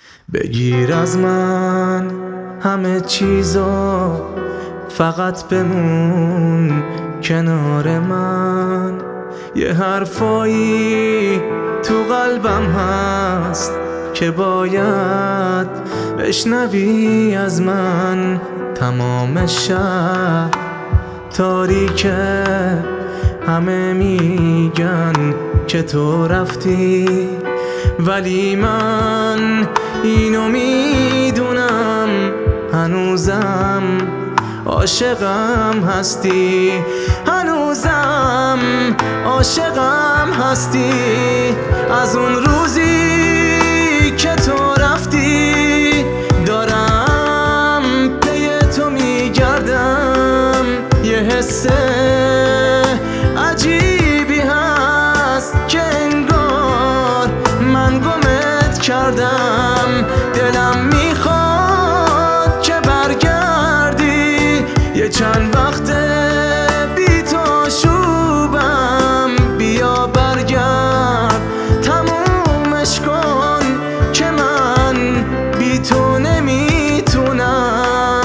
بگیر از من همه چیزا، فقط بمون کنار من. یه حرفایی تو قلبم هست که باید بشنوی از من. تمام شب تاریکه، همه میگن که تو رفتی، ولی من اینو میدونم هنوزم عاشقم هستی، هنوزم عاشقم هستی. از اون روزی که تو رفتی دارم پی تو میگردم. یه حس عجیبی هست که انگار من گمت کردم. دلم میخواد که برگردی، یه چند وقته بی تو آشوبم. بیا برگرد تمومش کن که من بی تو نمیتونم.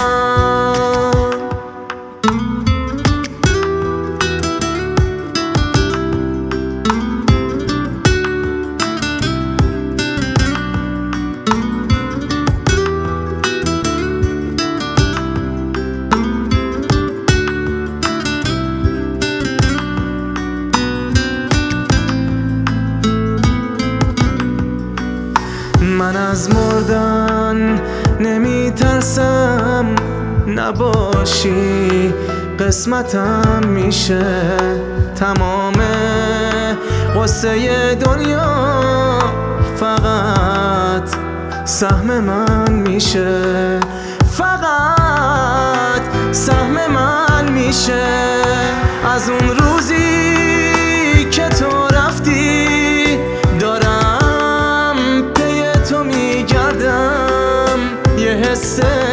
من از مردن نمیترسم، نباشی قسمتم میشه. تمام قصه دنیا فقط سهم من میشه، فقط سهم من میشه. از اون روزی که تو رفتی دارم پی تو میگردم. یه حس